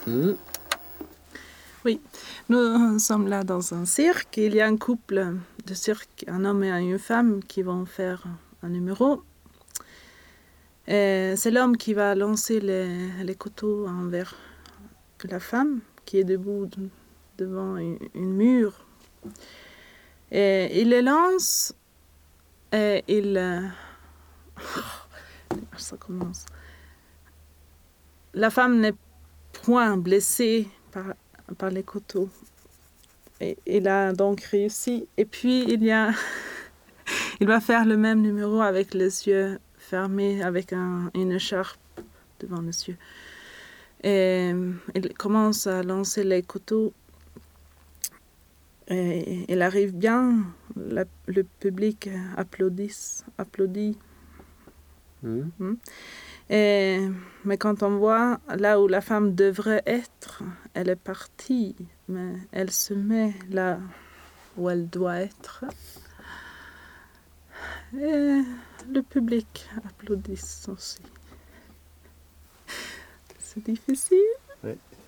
Mhm. Oui, nous sommes là dans un cirque. Il y a un couple de cirque, un homme et une femme qui vont faire un numéro. Et c'est l'homme qui va lancer les couteaux envers la femme qui est debout devant une mur. Et il les lance et ça commence. La femme n'est point blessée par les couteaux. Et il a donc réussi. Et puis il va faire le même numéro avec les yeux fermés, avec une écharpe devant les yeux. Et il commence à lancer les couteaux. Et il arrive bien. Le public applaudit. Mhm. Mais quand on voit là où la femme devrait être, elle est partie, mais elle se met là où elle doit être. Et le public applaudit aussi. C'est difficile. Ouais.